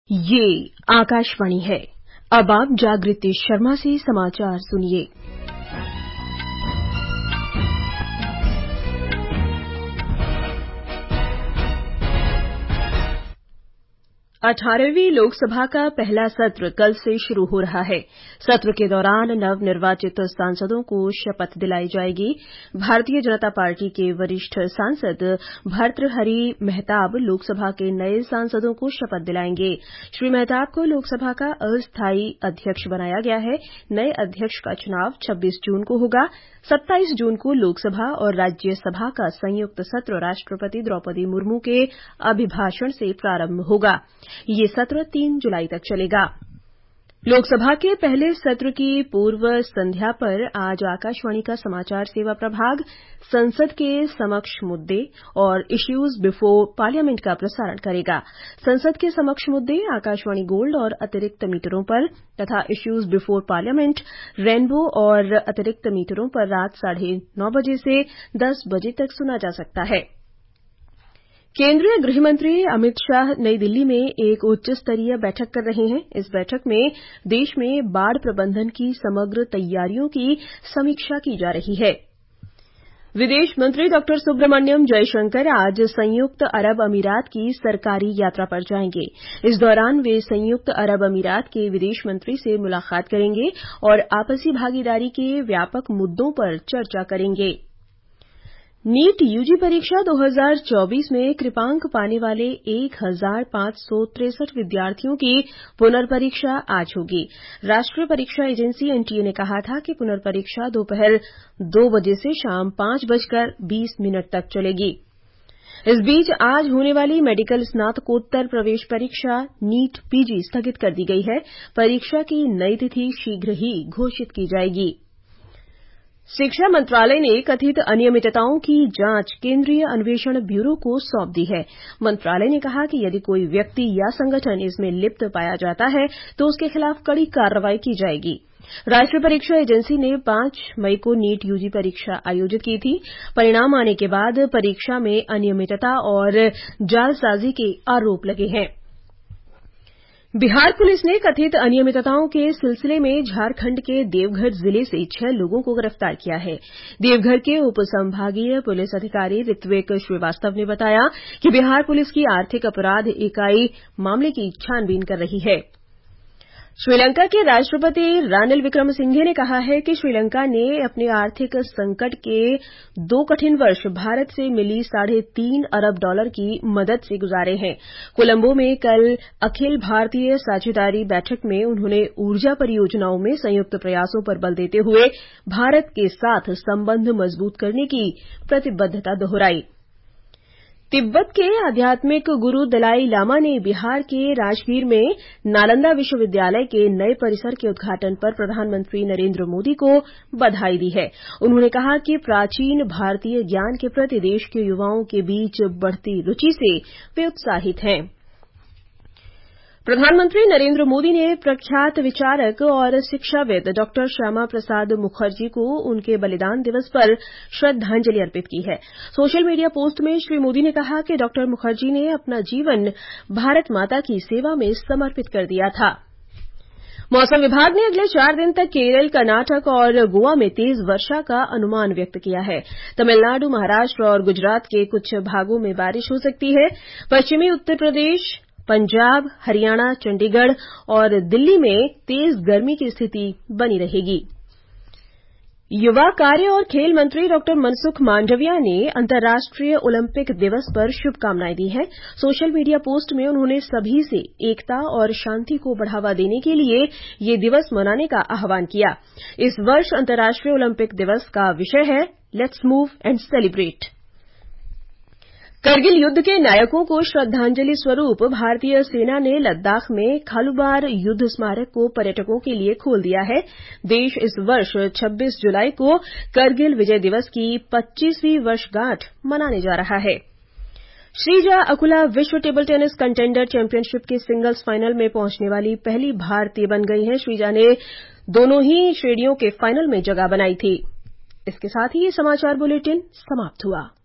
ये आकाशवाणी है। अब आप जागृति शर्मा से समाचार सुनिए। 18वीं लोकसभा का पहला सत्र कल से शुरू हो रहा है। सत्र के दौरान नवनिर्वाचित सांसदों को शपथ दिलाई जाएगी। भारतीय जनता पार्टी के वरिष्ठ सांसद भर्तृहरि महताब लोकसभा के नए सांसदों को शपथ दिलाएंगे। श्री महताब को लोकसभा का अस्थायी अध्यक्ष बनाया गया है। नए अध्यक्ष का चुनाव 26 जून को होगा। 27 जून को लोकसभा और राज्यसभा का संयुक्त सत्र राष्ट्रपति द्रौपदी मुर्मू के अभिभाषण से प्रारंभ होगा। ये सत्र 3 जुलाई तक चलेगा। लोकसभा के पहले सत्र की पूर्व संध्या पर आज आकाशवाणी का समाचार सेवा प्रभाग संसद के समक्ष मुद्दे और इश्यूज बिफोर पार्लियामेंट का प्रसारण करेगा। संसद के समक्ष मुद्दे आकाशवाणी गोल्ड और अतिरिक्त मीटरों पर तथा इश्यूज बिफोर पार्लियामेंट रेनबो और अतिरिक्त मीटरों पर रात 9:30 बजे से 10 बजे तक सुना जा सकता है। केंद्रीय गृहमंत्री अमित शाह नई दिल्ली में एक उच्च स्तरीय बैठक कर रहे हैं। इस बैठक में देश में बाढ़ प्रबंधन की समग्र तैयारियों की समीक्षा की जा रही है। विदेश मंत्री डॉ सुब्रमण्यम जयशंकर आज संयुक्त अरब अमीरात की सरकारी यात्रा पर जाएंगे। इस दौरान वे संयुक्त अरब अमीरात के विदेश मंत्री से मुलाकात करेंगे और आपसी भागीदारी के व्यापक मुद्दों पर चर्चा करेंगे। नीट यूजी परीक्षा 2024 में कृपांक पाने वाले 1563 विद्यार्थियों की पुनर्परीक्षा आज होगी। राष्ट्रीय परीक्षा एजेंसी एनटीए ने कहा था कि पुनर्परीक्षा दोपहर 2 बजे से शाम 5:20 तक चलेगी। इस बीच आज होने वाली मेडिकल स्नातकोत्तर प्रवेश परीक्षा नीट पीजी स्थगित कर दी गई है। परीक्षा की नई तिथि शीघ्र ही घोषित की जाएगी। शिक्षा मंत्रालय ने कथित अनियमितताओं की जांच केंद्रीय अन्वेषण ब्यूरो को सौंप दी है। मंत्रालय ने कहा कि यदि कोई व्यक्ति या संगठन इसमें लिप्त पाया जाता है तो उसके खिलाफ कड़ी कार्रवाई की जाएगी। राष्ट्रीय परीक्षा एजेंसी ने 5 मई को नीट यूजी परीक्षा आयोजित की थी। परिणाम आने के बाद परीक्षा में अनियमितता और जालसाजी के आरोप लगे हैं। बिहार पुलिस ने कथित अनियमितताओं के सिलसिले में झारखंड के देवघर जिले से 6 लोगों को गिरफ्तार किया है। देवघर के उप संभागीय पुलिस अधिकारी ऋत्विक श्रीवास्तव ने बताया कि बिहार पुलिस की आर्थिक अपराध इकाई मामले की छानबीन कर रही है। श्रीलंका के राष्ट्रपति रानिल विक्रमसिंघे ने कहा है कि श्रीलंका ने अपने आर्थिक संकट के 2 कठिन वर्ष भारत से मिली $3.5 अरब की मदद से गुजारे हैं। कोलंबो में कल अखिल भारतीय साझेदारी बैठक में उन्होंने ऊर्जा परियोजनाओं में संयुक्त प्रयासों पर बल देते हुए भारत के साथ संबंध मजबूत करने की प्रतिबद्धता दोहराई। तिब्बत के आध्यात्मिक गुरु दलाई लामा ने बिहार के राजगीर में नालंदा विश्वविद्यालय के नए परिसर के उद्घाटन पर प्रधानमंत्री नरेंद्र मोदी को बधाई दी है। उन्होंने कहा कि प्राचीन भारतीय ज्ञान के प्रति देश के युवाओं के बीच बढ़ती रुचि से वे उत्साहित हैं। प्रधानमंत्री नरेंद्र मोदी ने प्रख्यात विचारक और शिक्षाविद डॉ श्यामा प्रसाद मुखर्जी को उनके बलिदान दिवस पर श्रद्धांजलि अर्पित की है। सोशल मीडिया पोस्ट में श्री मोदी ने कहा कि डॉ मुखर्जी ने अपना जीवन भारत माता की सेवा में समर्पित कर दिया था। मौसम विभाग ने अगले 4 दिन तक केरल, कर्नाटक और गोवा में तेज वर्षा का अनुमान व्यक्त किया है। तमिलनाडु, महाराष्ट्र और गुजरात के कुछ भागों में बारिश हो सकती है। पश्चिमी उत्तर प्रदेश, पंजाब, हरियाणा, चंडीगढ़ और दिल्ली में तेज गर्मी की स्थिति बनी रहेगी। युवा कार्य और खेल मंत्री डॉ मनसुख मांडविया ने अंतर्राष्ट्रीय ओलंपिक दिवस पर शुभकामनाएं दी हैं। सोशल मीडिया पोस्ट में उन्होंने सभी से एकता और शांति को बढ़ावा देने के लिए ये दिवस मनाने का आह्वान किया। इस वर्ष अंतर्राष्ट्रीय ओलंपिक दिवस का विषय है let's move and celebrate. Kargil युद्ध के नायकों को श्रद्धांजलि स्वरूप भारतीय सेना ने लद्दाख में खालूबार युद्ध स्मारक को पर्यटकों के लिए खोल दिया है। देश इस वर्ष 26 जुलाई को करगिल विजय दिवस की 25वीं वर्षगांठ मनाने जा रहा है। श्रीजा अकुला विश्व टेबल टेनिस कंटेंडर चैंपियनशिप के सिंगल्स फाइनल में पहुंचने वाली पहली भारतीय बन गई हैं। श्रीजा ने दोनों ही श्रेणियों के फाइनल में जगह बनाई थी। इसके साथ ही ये समाचार बुलेटिन समाप्त हुआ।